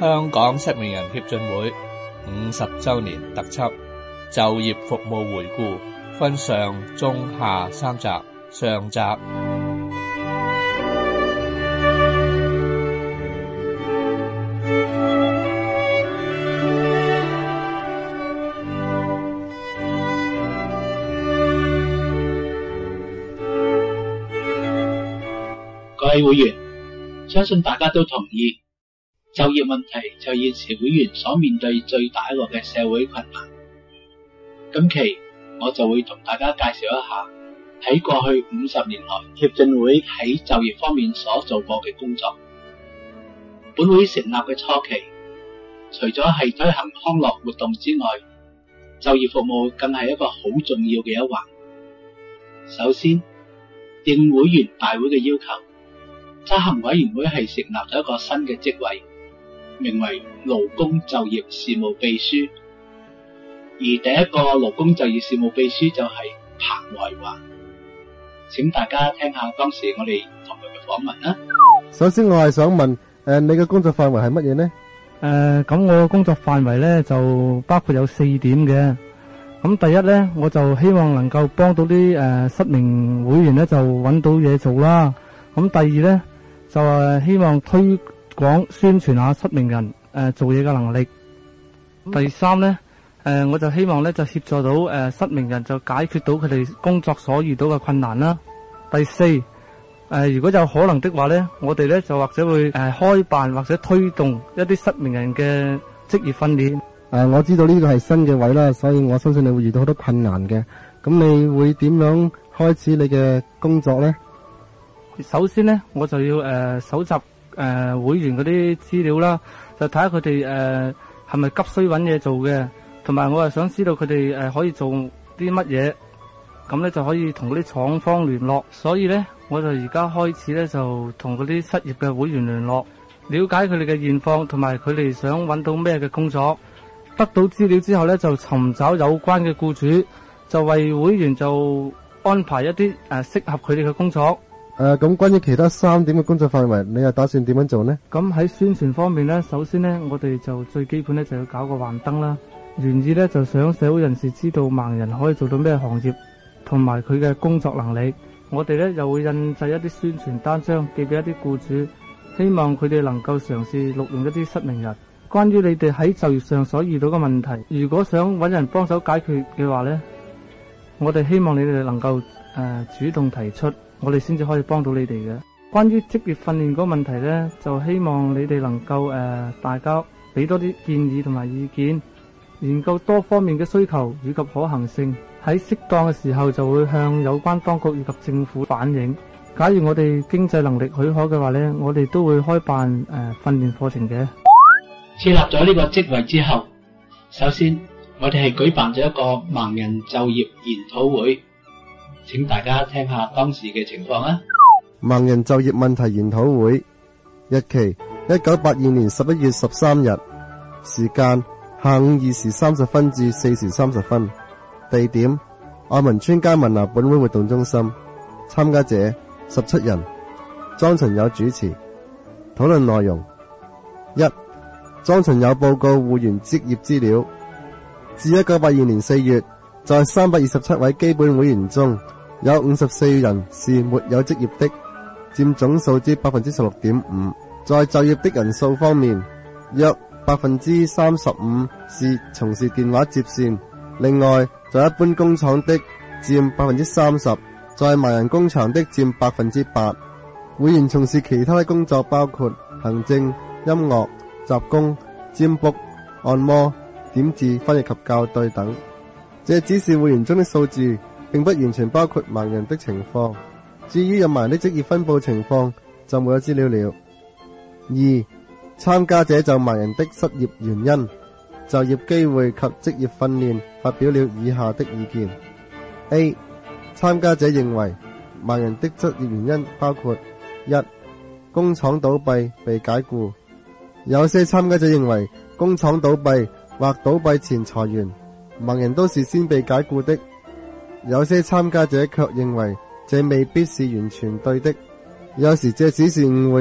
香港失明人協進會50周年特輯就業服務回顧，分上中下3集。上集， 各位會員，相信大家都同意，就業問題就係現時會員所面對最大一個嘅社會困難。今期我就會同大家介紹一下喺過去50年來協進會喺就業方面所做過嘅工作。本會成立嘅初期，除咗係推行康樂活動之外，就業服務更係一個好重要嘅一環。首先，應會員大會嘅要求，執行委員會係成立咗一個新嘅職位，名為勞工就業事務秘書。而第一個勞工就業事務秘書就係彭懷華。請大家聽下當時我哋同佢嘅訪問啦。 首先我係想問，你嘅工作範圍係乜嘢呢？ 咁我嘅工作範圍咧就包括有4點嘅。咁第一咧，我就希望能夠幫到啲失明會員咧就揾到嘢做啦。咁第二咧就希望推廣宣傳下失明人做嘢嘅能力。第三咧我就希望咧就協助到失明人就解決到佢哋工作所遇到嘅困難啦。第四，如果有可能的話咧，我哋咧就或者會開辦或者推動一啲失明人嘅職業訓練。 我知道呢個係新嘅位啦，所以我相信你會遇到好多困難嘅。咁你會點樣開始你嘅工作呢？ 首先咧，我就要搜集會員嗰啲資料啦，就睇下佢哋係咪急需揾嘢做嘅。同埋我係想知道佢哋可以做啲乜嘢，咁咧就可以同嗰啲廠方聯絡。所以咧，我就而家開始咧就同嗰啲失業嘅會員聯絡，了解佢哋嘅現況，同埋佢哋想揾到咩嘅工作。得到資料之後咧，就尋找有關嘅僱主，就為會員就安排一啲適合佢哋嘅工作。 咁關於其他3點嘅工作範圍，你又打算點樣做呢？ 咁喺宣傳方面咧，首先咧我哋就最基本咧就要搞個幻燈啦。原意咧就想社會人士知道盲人可以做到咩行業，同埋佢嘅工作能力。我哋咧又會印製一啲宣傳單張寄俾一啲僱主，希望佢哋能夠嘗試錄用一啲失明人。關於你哋喺就業上所遇到嘅問題，如果想揾人幫手解決嘅話咧，我哋希望你哋能夠主動提出，我哋先至可以幫到你哋嘅。關於職業訓練嗰個問題咧，就希望你哋能夠大家俾多啲建議同埋意見，研究多方面嘅需求以及可行性，喺適當嘅時候就會向有關當局以及政府反映。假如我哋經濟能力許可嘅話呢，我哋都會開辦訓練課程嘅。 設立咗呢個職位之後，首先我哋係舉辦咗一個盲人就業研討會，請大家聽下當時嘅情況啦。 盲人就業問題研討會，日期1982年11月13日，時間下午2時30分至4時30分，地點愛民村街文拿本會活動中心，參加者17人，莊陳友主持。討論內容： 1. 莊陳友報告會員職業資料。自1982年4月，在327位基本會員中，有54人是沒有職業的，佔總數之 16.5%。在就業的人數方面，約 35% 是從事電話接線，另外在一般工廠的佔 30%， 在盲人工場的佔 8%。 會員從事其他的工作包括行政、音樂、雜工、占卜、按摩、點字、翻譯及校對等。這只是會員中的數字，並不完全包括盲人的情況。至於有盲人的職業分佈情況，就沒有資料了。 2. 參加者就盲人的失業原因、就業機會及職業訓練發表了以下的意見。 A. 參加者認為盲人的職業原因包括： 1. 工廠倒閉被解僱。有些參加者認為工廠倒閉或倒閉前裁員，盲人都是先被解僱的。有些參加者卻認為這未必是完全對的，有時這只是誤會，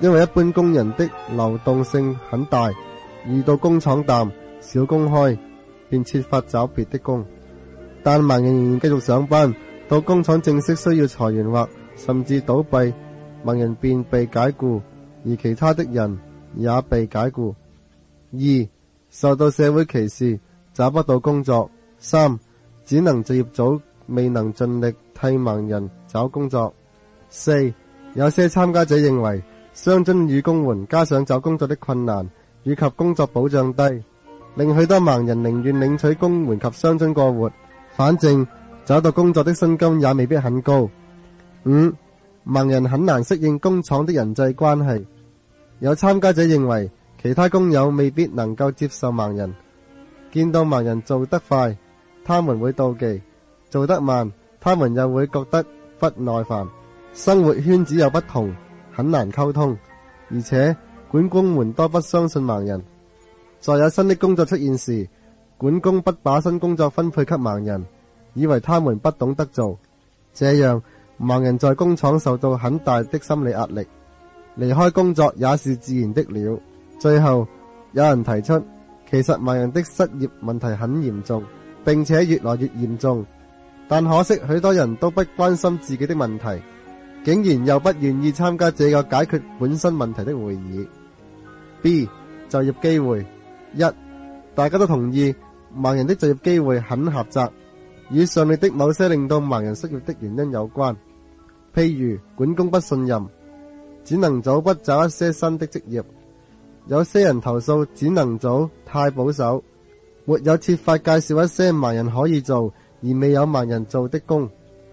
因為一般工人的流動性很大，遇到工廠淡、少工開，便設法找別的工。但盲人仍然繼續上班，到工廠正式需要裁員或甚至倒閉，盲人便被解僱，而其他的人也被解僱。2. 受到社會歧視，找不到工作。3. 只能就業組未能盡力替盲人找工作。4. 有些參加者認為雙津與公援加上找工作的困難以及工作保障低，令許多盲人寧願領取公援及雙津過活，反正找到工作的薪金也未必很高。5. 盲人很難適應工廠的人際關係，有參加者認為其他工友未必能夠接受盲人，見到盲人做得快，他們會妒忌；做得慢，他們又會覺得不耐煩。生活圈子又不同，很難溝通，而且管工們多不相信盲人。在有新的工作出現時，管工不把新工作分配給盲人，以為他們不懂得做，這樣盲人在工廠受到很大的心理壓力，離開工作也是自然的了。最後有人提出，其實盲人的失業問題很嚴重，並且越來越嚴重，但可惜許多人都不關心自己的問題，竟然又不願意參加這個解決本身問題的會議。B. 就業機會。1. 大家都同意盲人的就業機會很狹窄，與上列的某些令到盲人失業的原因有關，譬如管工不信任，展能組不找一些新的職業，有些人投訴展能組太保守，沒有設法介紹一些盲人可以做而未有盲人做的工。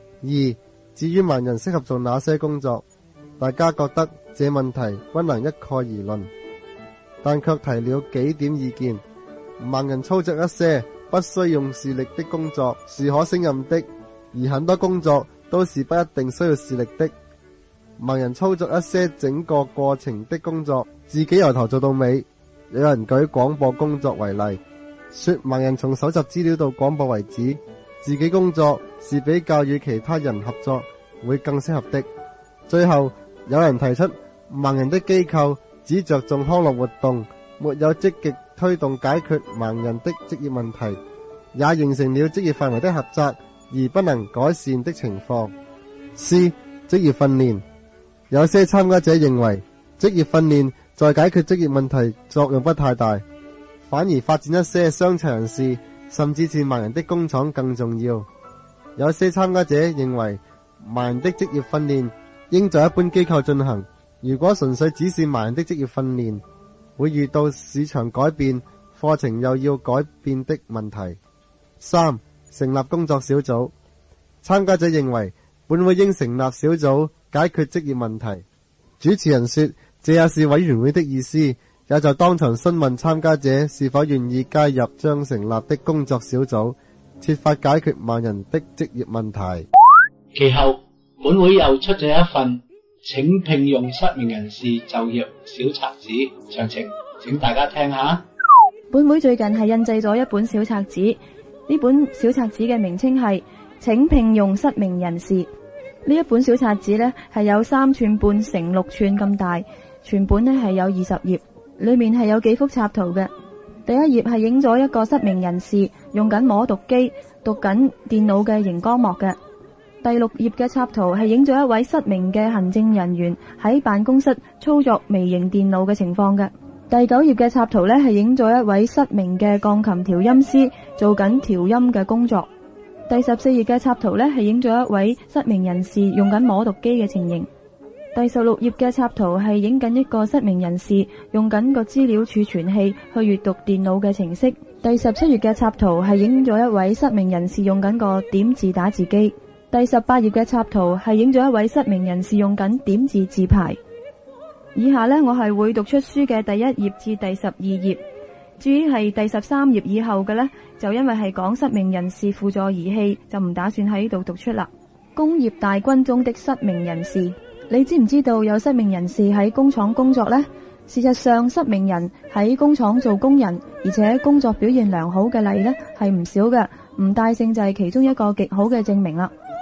2. 至於盲人適合做哪些工作，大家覺得這問題不能一概而論，但卻提了幾點意見。盲人操作一些不需用視力的工作是可勝任的，而很多工作都是不一定需要視力的。盲人操作一些整個過程的工作，自己由頭做到尾。有人舉廣播工作為例，說盲人從搜集資料到廣播為止，自己工作是比較與其他人合作會更適合的。最後有人提出，盲人的機構只着重康樂活動，沒有積極推動解決盲人的職業問題，也形成了職業範圍的狹窄而不能改善的情況。 C. 職業訓練。有些參加者認為職業訓練在解決職業問題作用不太大，反而發展一些傷殘人士甚至是盲人的工廠更重要。有些參加者認為盲人的職業訓練應在一般機構進行，如果純粹只是盲人的職業訓練，會遇到市場改變、課程又要改變的問題。 3. 成立工作小組。參加者認為本會應成立小組解決職業問題。主持人說這也是委員會的意思，也就當場詢問參加者是否願意加入將成立的工作小組，設法解決盲人的職業問題。 其後本會又出咗一份請聘用失明人士就業小冊子，詳情請大家聽下。 本會最近係印製咗一本小冊子，呢本小冊子嘅名稱係請聘用失明人士。呢一本小冊子呢係有3寸半乘6寸咁大，全本呢係有20頁，裏面係有幾幅插圖嘅。第一頁係影咗一個失明人士用緊摸讀機讀緊電腦嘅熒光幕嘅。第6頁嘅插圖係影咗一位失明嘅行政人員喺辦公室操作微型電腦嘅情況嘅。第9頁嘅插圖呢係影咗一位失明嘅鋼琴調音師做緊調音嘅工作。第14頁嘅插圖呢係影咗一位失明人士用緊摸讀機嘅情形。第16頁嘅插圖係影緊一個失明人士用緊個資料儲存器去閱讀電腦嘅程式。第17頁嘅插圖係影咗一位失明人士用緊個點字打字機。第18頁嘅插圖係影咗一位失明人士用緊點字字牌。以下呢，我係會讀出書嘅第1頁至第12頁。至於係第13頁以後嘅呢，就因為係講失明人士輔助儀器，就唔打算喺呢度讀出啦。工業大軍中的失明人士，你知唔知道有失明人士喺工廠工作呢？事實上，失明人喺工廠做工人，而且工作表現良好嘅例呢係唔少嘅。吳大勝就係其中一個極好嘅證明啦。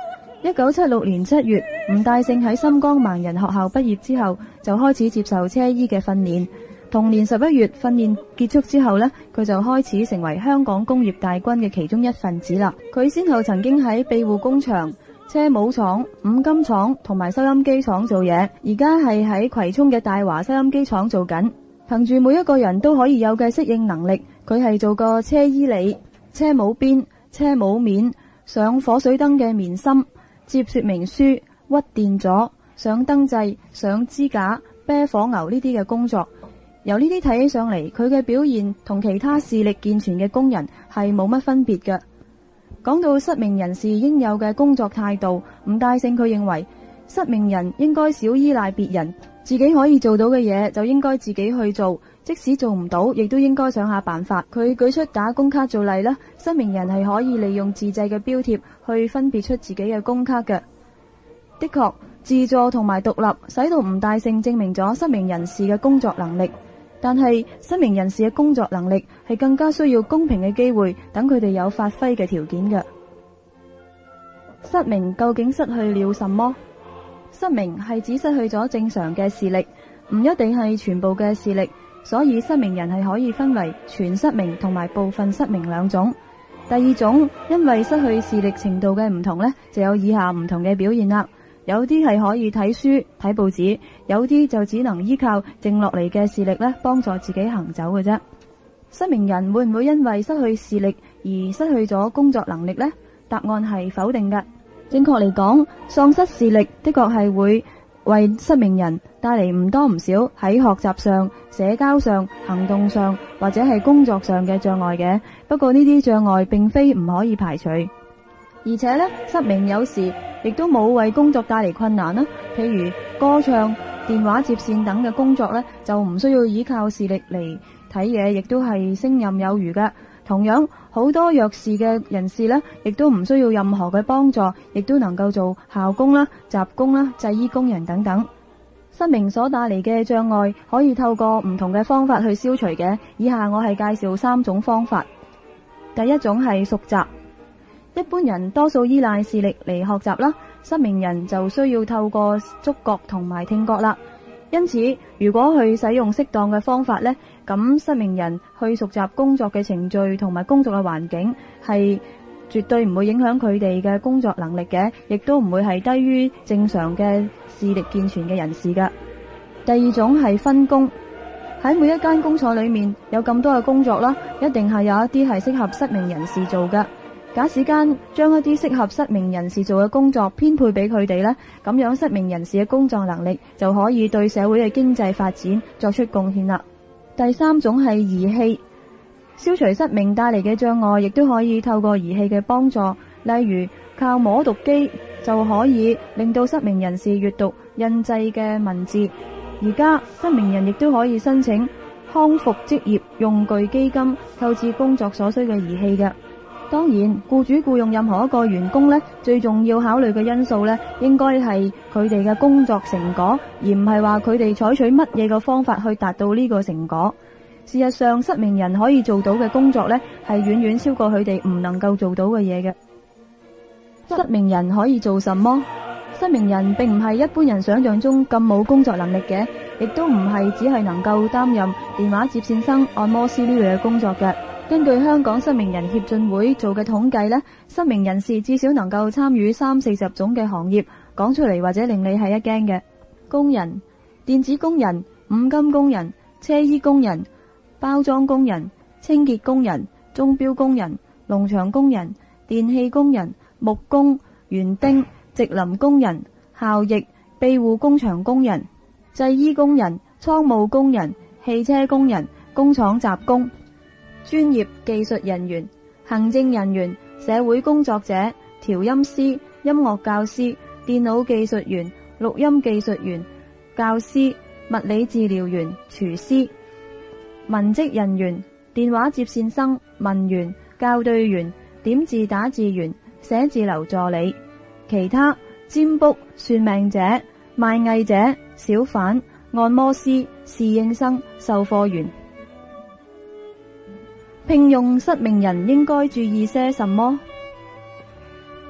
1976年7月，吳大聖喺深江盲人學校畢業之後，就開始接受車醫嘅訓練。同年11月訓練結束之後呢，佢就開始成為香港工業大軍嘅其中一份子啦。佢先後曾經喺庇護工場、車帽廠、五金廠同埋收音機廠做嘢，而家係喺葵涌嘅大華收音機廠做緊。憑住每一個人都可以有嘅適應能力，佢係做過車衣里、車帽邊、車帽面、上火水燈嘅棉芯、接說明書、屈電阻、上燈掣、上支架、啤火牛呢啲嘅工作。由呢啲睇起上嚟，佢嘅表現同其他視力健全嘅工人係冇乜分別嘅。講到失明人士應有嘅工作態度，吳大聖佢認為失明人應該少依賴別人，自己可以做到嘅嘢就應該自己去做，即使做唔到，亦都應該想下辦法。佢舉出打工卡做例啦，失明人係可以利用自製嘅標貼去分別出自己嘅工卡嘅。的確，自助同埋獨立使到吳大聖證明咗失明人士嘅工作能力。但係失明人士嘅工作能力係更加需要公平嘅機會，等佢哋有發揮嘅條件嘅。失明究竟失去了什麼？失明係指失去咗正常嘅視力，唔一定係全部嘅視力，所以失明人係可以分為全失明同埋部分失明兩種。第二種，因為失去視力程度嘅唔同呢，就有以下唔同嘅表現啦。有啲係可以睇書睇報紙，有啲就只能依靠剩落嚟嘅視力呢，幫助自己行走嘅啫。失明人會唔會因為失去視力而失去咗工作能力呢？答案係否定嘅。正確嚟講，喪失視力的確係會為失明人帶嚟唔多唔少喺學習上、社交上、行動上或者係工作上嘅障礙嘅。不過呢啲障礙並非唔可以排除。而且呢，失明有時亦都冇為工作帶嚟困難啦。譬如歌唱、電話接線等嘅工作呢，就唔需要依靠視力嚟睇嘢，亦都係勝任有餘嘅。同樣，好多弱視嘅人士呢，亦都唔需要任何嘅幫助，亦都能夠做校工啦、雜工啦、製衣工人等等。失明所帶嚟嘅障礙可以透過唔同嘅方法去消除嘅。以下我係介紹3種方法。第一種係熟習。一般人多數依賴視力嚟學習啦，失明人就需要透過觸覺同埋聽覺啦。因此，如果去使用適當嘅方法呢，咁失明人去熟習工作嘅程序同埋工作嘅環境，係絕對唔會影響佢哋嘅工作能力嘅，亦都唔會係低於正常嘅視力健全嘅人士㗎。第二種係分工。喺每一間工廠裏面有咁多嘅工作啦，一定係有一啲係適合失明人士做㗎。假使間將一啲適合失明人士做嘅工作編配俾佢哋呢，咁樣失明人士嘅工作能力就可以對社會嘅經濟發展作出貢獻啦。第三種係儀器，消除失明帶嚟嘅障礙，亦都可以透過儀器嘅幫助，例如靠摸讀機就可以令到失明人士閱讀印製嘅文字。而家失明人亦都可以申請康復職業用具基金，購置工作所需嘅儀器嘅。當然，僱主僱用任何一個員工呢，最重要考慮嘅因素呢，應該係佢哋嘅工作成果，而唔係話佢哋採取乜嘢嘅方法去達到呢個成果。事實上，失明人可以做到嘅工作呢，係遠遠超過佢哋唔能夠做到嘅嘢嘅。失明人可以做什麼？失明人並唔係一般人想象中咁冇工作能力嘅，亦都唔係只係能夠擔任電話接線生、按摩師呢類嘅工作嘅。根據香港失明人協進會做嘅統計呢，失明人士至少能夠參與30-40種嘅行業，講出嚟或者令你係一驚嘅。工人、電子工人、五金工人、車衣工人、包裝工人、清潔工人、鐘錶工人、農場工人、電氣工人、木工、園丁、植林工人、校役、庇護工場工人、製衣工人、倉務工人、汽車工人、工廠雜工、專業技術人員、行政人員、社會工作者、調音師、音樂教師、電腦技術員、錄音技術員、教師、物理治療員、廚師、文職人員、電話接線生、文員、校對員、點字打字員、寫字樓助理、其他、占卜、算命者、賣藝者、小販、按摩師、侍應生、售貨員。聘用失明人應該注意些什麼？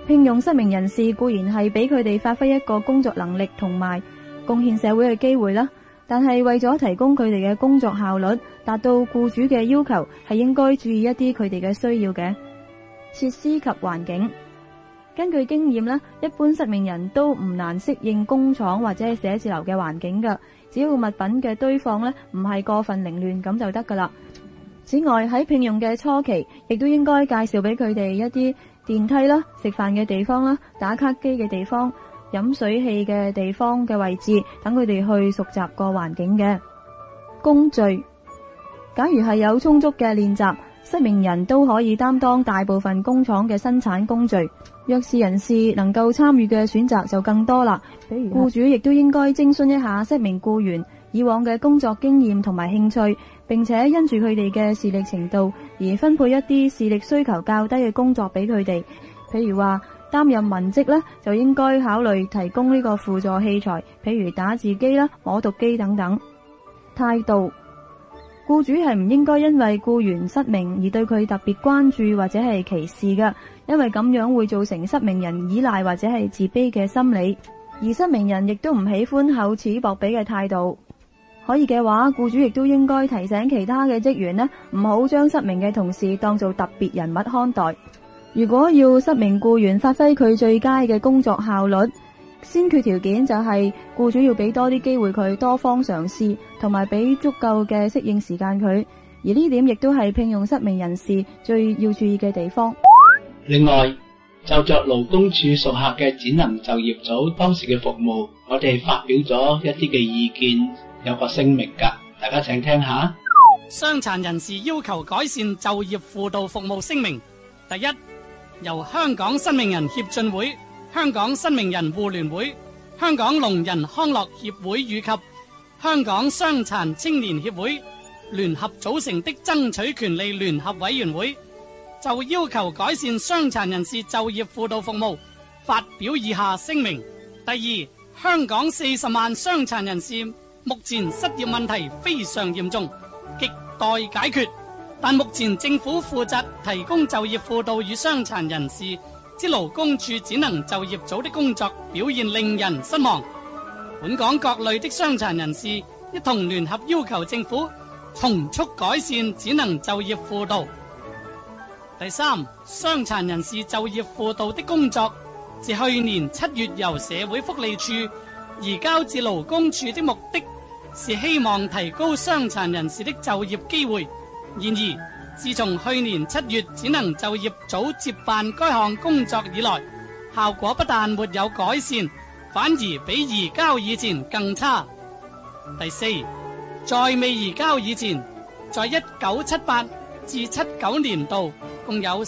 聘用失明人士固然係俾佢哋發揮一個工作能力同埋貢獻社會嘅機會啦，但係為咗提供佢哋嘅工作效率，達到僱主嘅要求，係應該注意一啲佢哋嘅需要嘅設施及環境。根據經驗呢，一般失明人都唔難適應工廠或者係寫字樓嘅環境㗎，只要物品嘅堆放呢唔係過分凌亂咁就得㗎啦。此外，喺聘用嘅初期，亦都應該介紹俾佢哋一啲電梯啦、食飯嘅地方啦、打卡機嘅地方、飲水器嘅地方嘅位置，等佢哋去熟習個環境嘅工序。假如係有充足嘅練習，失明人都可以擔當大部分工廠嘅生產工序。弱視人士能夠參與嘅選擇就更多啦。比如僱主亦都應該徵詢一下失明僱員以往嘅工作經驗同埋興趣，並且因住佢哋嘅視力程度而分配一啲視力需求較低嘅工作俾佢哋。譬如話擔任文職呢，就應該考慮提供呢個輔助器材，譬如打字機啦、摸讀機等等。態度，僱主係唔應該因為僱員失明而對佢特別關注或者係歧視㗎，因為咁樣會造成失明人依賴或者係自卑嘅心理，而失明人亦都唔喜歡厚此薄彼嘅態度。可以嘅話，僱主亦都應該提醒其他嘅職員呢，唔好將失明嘅同事當做特別人物看待。如果要失明僱員發揮佢最佳嘅工作效率，先決條件就係僱主要俾多啲機會佢多方嘗試，同埋俾足夠嘅適應時間佢。而呢點亦都係聘用失明人士最要注意嘅地方。 另外，就着勞工處屬下嘅展能就業組當時嘅服務，我哋發表咗一啲嘅意見，有個聲明㗎，大家請聽下。 傷殘人士要求改善就業輔導服務聲明。第一，由香港失明人協進會、香港失明人互聯會、香港聾人康樂協會以及香港傷殘青年協會聯合組成的爭取權利聯合委員會，就要求改善傷殘人士就業輔導服務發表以下聲明。第二，香港40萬傷殘人士目前失業問題非常嚴重，亟待解決，但目前政府負責提供就業輔導與傷殘人士之勞工處展能就業組的工作表現令人失望。本港各類的傷殘人士一同聯合要求政府從速改善展能就業輔導。第三，傷殘人士就業輔導的工作自去年7月由社會福利處移交至勞工處的目的是希望提高傷殘人士的就業機會。然而，自從去年7月展能就業組接辦該項工作以來，效果不但沒有改善，反而比移交以前更差。第四，在未移交以前，在1978至79年度共有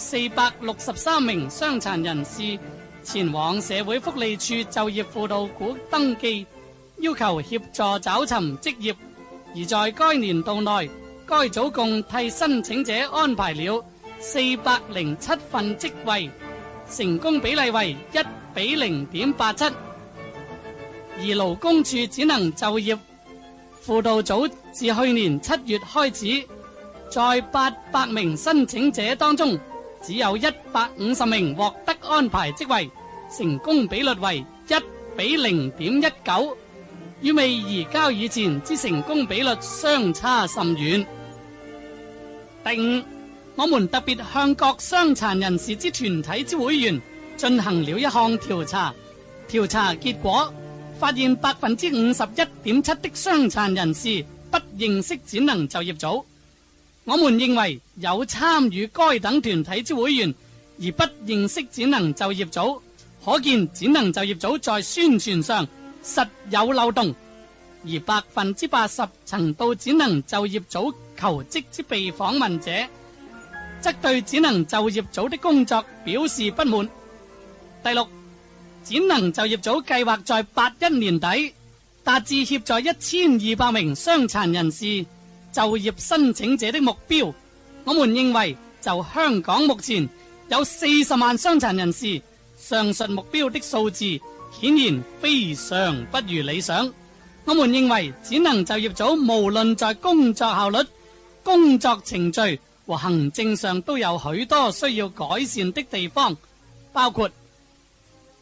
463名傷殘人士前往社會福利處就業輔導股登記，要求協助找尋職業，而在該年度內，該組共替申請者安排了407份職位，成功比例為1比0.87。而勞工處展能就業輔導組自去年7月開始，在800名申請者當中，只有150名獲得安排職位，成功比率為1比0.19，與未移交以前之成功比率相差甚遠。第五，我們特別向各傷殘人士之團體之會員進行了一項調查，調查結果發現51.7%的傷殘人士不認識展能就業組。我們認為有參與該等團體之會員而不認識展能就業組，可見展能就業組在宣傳上實有漏洞。而80%曾到展能就業組求職之被訪問者，則對展能就業組的工作表示不滿。第六，展能就業組計劃在81年底達至協助1200名傷殘人士就業申請者的目標。我們認為就香港目前有40萬傷殘人士，上述目標的數字顯然非常不如理想。我們認為展能就業組無論在工作效率、工作程序和行政上都有許多需要改善的地方，包括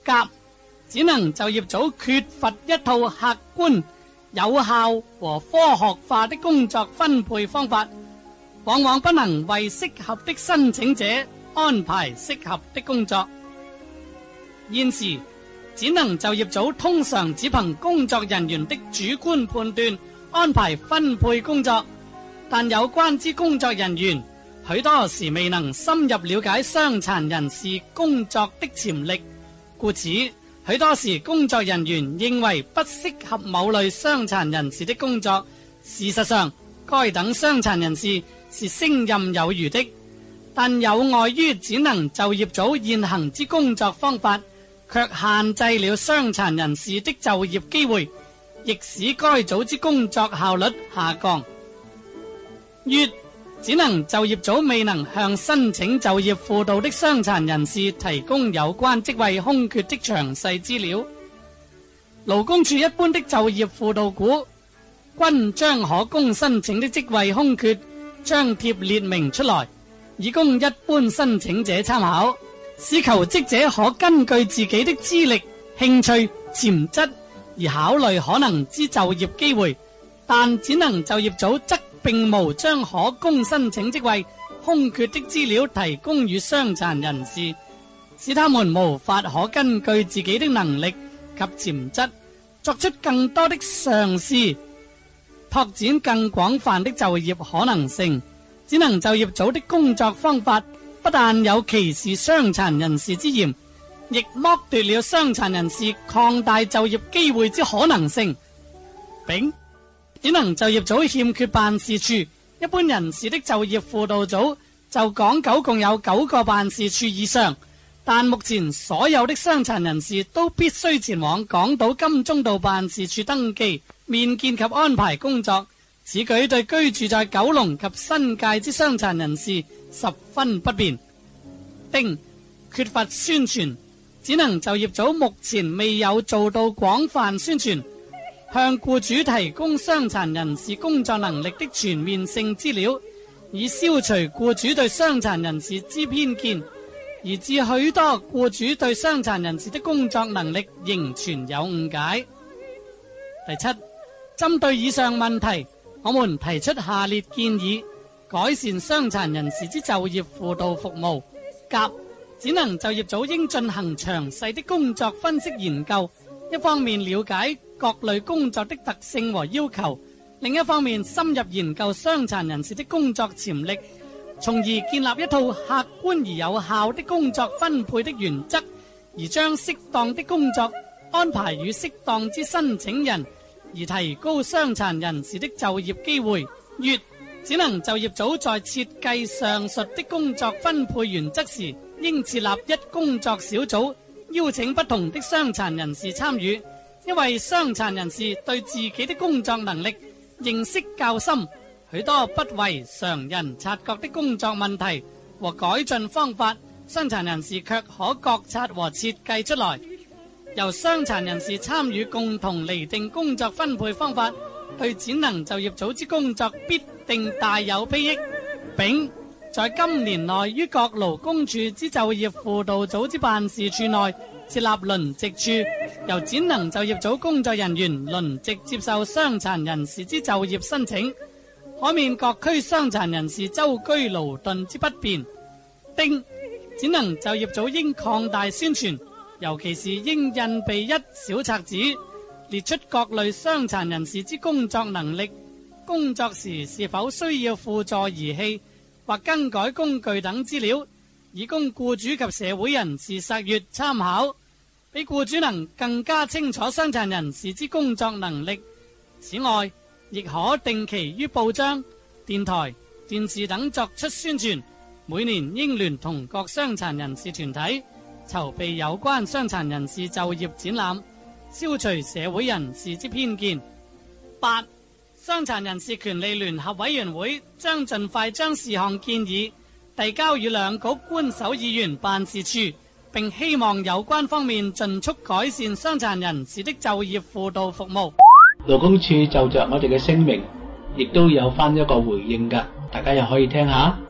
甲，只能就業組缺乏一套客觀、有效和科學化的工作分配方法，往往不能為適合的申請者安排適合的工作。現時只能就業組通常只憑工作人員的主觀判斷安排分配工作，但有關之工作人員許多時未能深入了解傷殘人士工作的潛力，故此許多時工作人員認為不適合某類傷殘人士的工作。事實上，該等傷殘人士是勝任有餘的，但有礙於只能就業組現行之工作方法，卻限制了傷殘人士的就業機會，亦使該組之工作效率下降。乙，只能就業組未能向申請就業輔導的傷殘人士提供有關職位空缺的詳細資料。勞工處一般的就業輔導股均將可供申請的職位空缺張貼列明出來，以供一般申請者參考，使求職者可根據自己的資歷、興趣、潛質而考慮可能之就業機會。但只能就業組則並無將可供申請職位空缺的資料提供予傷殘人士，使他們無法可根據自己的能力及潛質作出更多的嘗試，拓展更廣泛的就業可能性。只能就業組的工作方法不但有歧視傷殘人士之嫌，亦剝奪了傷殘人士擴大就業機會之可能性。丙，只能就業組欠缺辦事處。一般人士的就業輔導組就港九共有9個辦事處以上，但目前所有的傷殘人士都必須前往港島金鐘道辦事處登記、面見及安排工作。此舉對居住在九龍及新界之傷殘人士十分不便。丁，缺乏宣傳。只能就業組目前未有做到廣泛宣傳，向僱主提供傷殘人士工作能力的全面性資料，以消除僱主對傷殘人士之偏見，而致許多僱主對傷殘人士的工作能力仍存有誤解。第七，針對以上問題，我們提出下列建議，改善傷殘人士之就業輔導服務。甲，只能就業組應進行詳細的工作分析研究，一方面了解各類工作的特性和要求，另一方面深入研究傷殘人士的工作潛力，從而建立一套客觀而有效的工作分配的原則，而將適當的工作安排與適當之申請人，而提高傷殘人士的就業機會。乙，只能就業組在設計上述的工作分配原則時，應設立一工作小組，邀請不同的傷殘人士參與，因為傷殘人士對自己的工作能力認識較深，許多不為常人察覺的工作問題和改進方法，傷殘人士卻可覺察和設計出來。由傷殘人士參與共同釐定工作分配方法，對展能就業組織工作必定大有裨益。丙，在今年內於各勞工處之就業輔導組之辦事處內設立輪值處，由展能就業組工作人員輪值接受傷殘人士之就業申請，可免各區傷殘人士舟車勞頓之不便。丁，展能就業組應擴大宣傳，尤其是應印備一小冊子，列出各類傷殘人士之工作能力、工作時是否需要輔助儀器或更改工具等資料，以供僱主及社會人士查閱參考，俾僱主能更加清楚傷殘人士之工作能力。此外，亦可定期於報章、電台、電視等作出宣傳，每年應聯同各傷殘人士團體籌備有關傷殘人士就業展覽，消除社會人士之偏見。8. 傷殘人士權利聯合委員會將盡快將事項建議遞交予兩局官守議員辦事處，並希望有關方面盡速改善傷殘人士的就業輔導服務。 勞工處就着我哋嘅聲明，亦都有翻一個回應㗎，大家又可以聽下。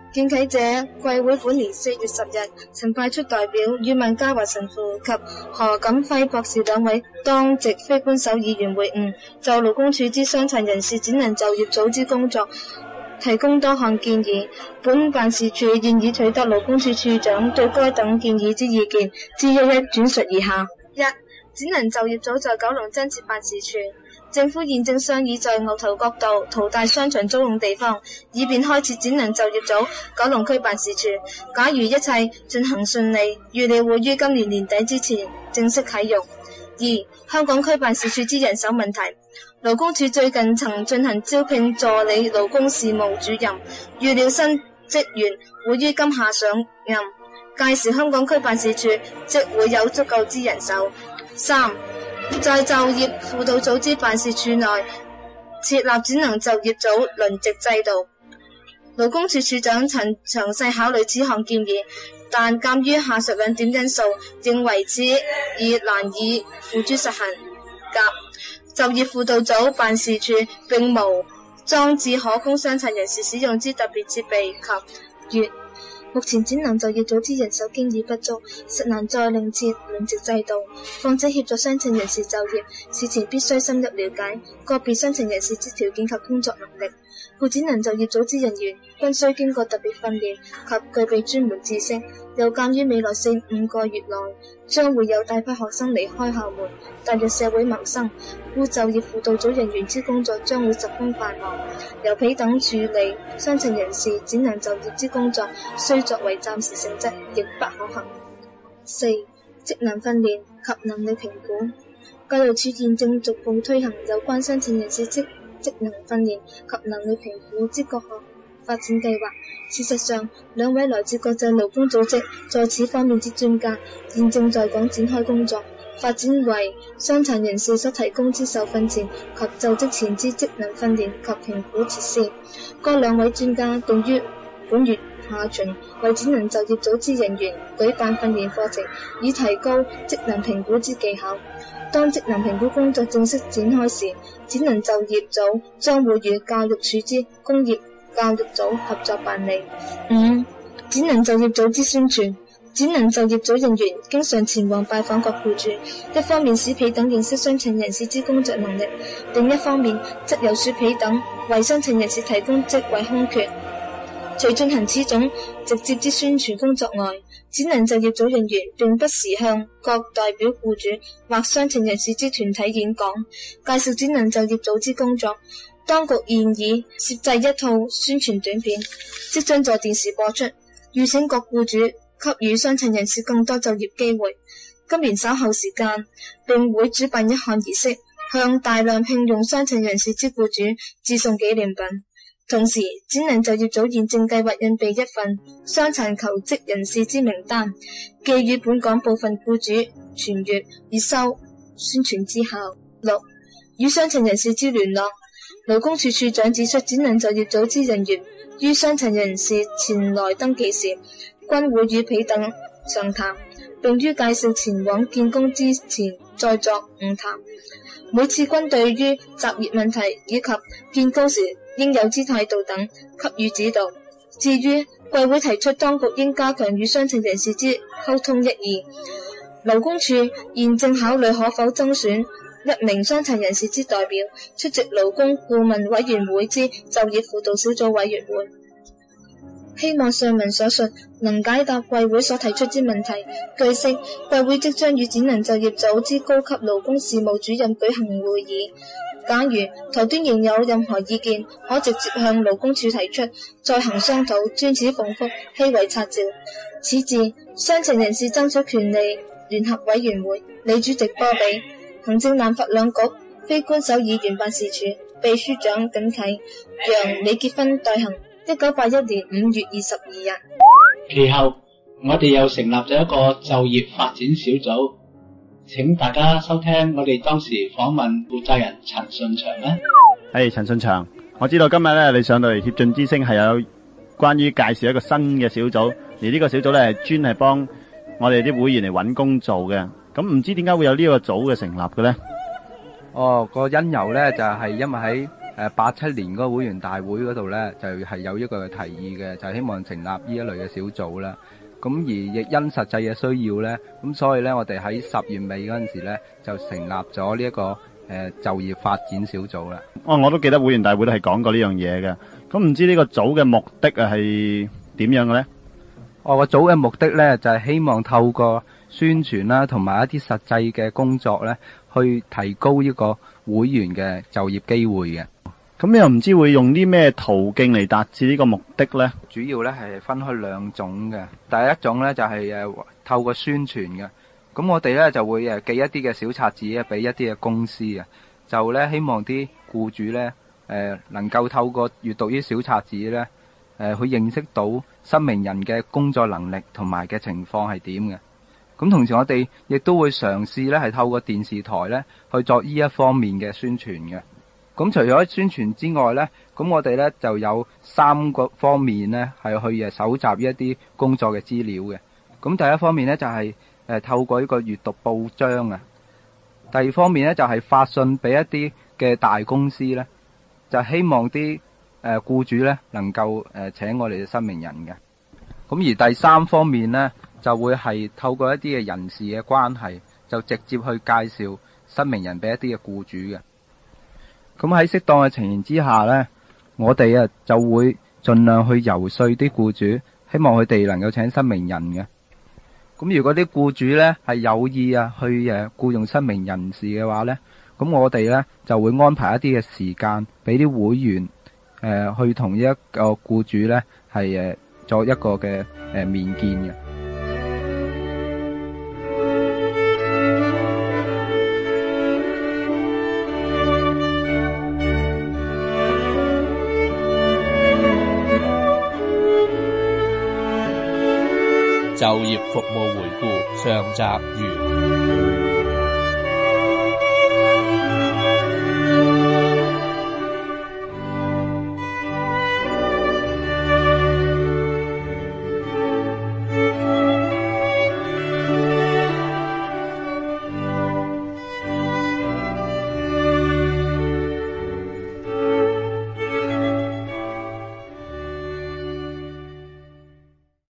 見啟者，貴會本年4月10日曾派出代表與文家華神父及何錦輝博士兩位當值非官守議員會晤，就勞工處之傷殘人士展能就業組織工作提供多項建議。本辦事處現已取得勞工處處長對該等建議之意見，之一轉述如下：一、展能就業組在九龍增設辦事處。政府現正商議在牛頭角道淘大商場租用地方，以便開設展能就業組九龍區辦事處。假如一切進行順利，預料會於今年年底之前正式啟用。二、香港區辦事處之人手問題。勞工處最近曾進行招聘助理勞工事務主任，預料新職員會於今夏上任，屆時香港區辦事處即會有足夠之人手。三、在就業輔導組織辦事處內設立展能就業組輪值制度。勞工處處長曾詳細考慮此項建議，但鑒於下述兩點因素，認為此已難以付諸實行。甲、就業輔導組辦事處並無裝置可供傷殘人士使用之特別設備及乙，目前展能就業組之人手經已不足，實難再另設輪值制度。況且協助傷殘人士就業，事前必須深入了解個別傷殘人士之條件及工作能力，故展能就業組之人員均須經過特別訓練及具備專門知識。又鑒於未來4-5個月內將會有大批學生離開校門，踏入社會謀生，故就業輔導組人員之工作將會十分繁忙。由彼等處理傷殘人士展能就業之工作，雖作為暫時性質，亦不可行。四、職能訓練及能力評估。教育處現正逐步推行有關傷殘人士職能訓練及能力評估之各項發展計劃。事實上，兩位來自國際勞工組織在此方面之專家現正在港展開工作，發展為傷殘人士所提供之受訓前及就職前之職能訓練及評估設施。該兩位專家定於本月下旬為展能就業組之人員舉辦訓練課程，以提高職能評估之技巧。當職能評估工作正式展開時，展能就業組將會與教育處之工業教育組合作辦理。五、展能就業組之宣傳。展能就業組人員經常前往拜訪各僱主，一方面使彼等認識傷殘人士之工作能力，另一方面則有使彼等為傷殘人士提供職位空缺。除進行此種直接之宣傳工作外，展能就業組人員並不時向各代表僱主或傷殘人士之團體演講，介紹展能就業組之工作。當局現已攝製一套宣傳短片，即將在電視播出，預請各僱主給予傷殘人士更多就業機會。今年稍後時間並會主辦一項儀式，向大量聘用傷殘人士之僱主致送紀念品。同時，展能就業組現正計劃印備一份傷殘求職人士之名單，寄予本港部分僱主傳閱，以收宣傳之效。六、與傷殘人士之聯絡。勞工處處長指出，展能就業組之人員於傷殘人士前來登記時，均會與彼等詳談，並於介紹前往見工之前再作晤談。每次均對於擇業問題以及見工時應有之態度等給予指導。至於貴會提出當局應加強與傷殘人士之溝通一義，勞工處現正考慮可否增選一名傷殘人士之代表出席勞工顧問委員會之就業輔導小組委員會。希望上文所述能解答貴會所提出之問題。據悉，貴會即將與展能就業組之高級勞工事務主任舉行會議。假如台端仍有任何意見，可直接向勞工處提出，再行商討，專此奉覆，希為察照。此致傷殘人士爭取權利聯合委員會李主席波比，行政南佛兩局非官守議員辦事處秘書長耿啟，楊李結婚代行。1981年5月22日。 其後，我哋又成立咗一個就業發展小組，請大家收聽我哋當時訪問負責人陳順祥啦。 陳順祥，我知道今日咧你上到嚟協進之聲係有關於介紹一個新嘅小組，而呢個小組咧係專係幫我哋啲會員嚟揾工做嘅。咁唔知點解會有呢個組嘅成立嘅咧？ 個因由咧就係因為喺 87年嗰個會員大會嗰度咧，就係有一個提議嘅，就係希望成立呢一類嘅小組啦。咁而亦因實際嘅需要咧，咁所以咧我哋喺10月尾嗰陣時咧，就成立咗呢一個就業發展小組啦。 我都記得會員大會都係講過呢樣嘢嘅。咁唔知呢個組嘅目的係點樣嘅咧？ 個組嘅目的咧就係希望透過宣傳啦，同埋一啲實際嘅工作咧，去提高呢個會員嘅就業機會嘅。 咁又唔知會用啲咩途徑嚟達至呢個目的咧？ 主要咧係分開兩種嘅。第一種咧就係透過宣傳嘅。咁我哋咧就會寄一啲嘅小冊子啊，俾一啲嘅公司啊，就咧希望啲僱主咧能夠透過閱讀呢啲小冊子咧，去認識到失明人嘅工作能力同埋嘅情況係點嘅。咁同時我哋亦都會嘗試咧係透過電視台咧去作呢一方面嘅宣傳嘅。咁除咗宣傳之外咧，咁我哋咧就有3個方面咧係去搜集一啲工作嘅資料嘅。咁第一方面咧就係透過呢個閱讀報章啊。第二方面咧就係發信俾一啲嘅大公司咧，就希望啲僱主咧能夠請我哋嘅失明人嘅。咁而第三方面咧就會係透過一啲嘅人事嘅關係，就直接去介紹失明人俾一啲嘅僱主嘅。咁喺適當嘅情形之下咧，我哋就會盡量去游說啲僱主，希望佢哋能夠請失明人嘅。咁如果啲僱主咧係有意去僱用失明人士嘅話咧，咁我哋咧就會安排一啲嘅時間俾啲會員去同一個僱主咧係作一個嘅面見嘅。 就業服務回顧上集完。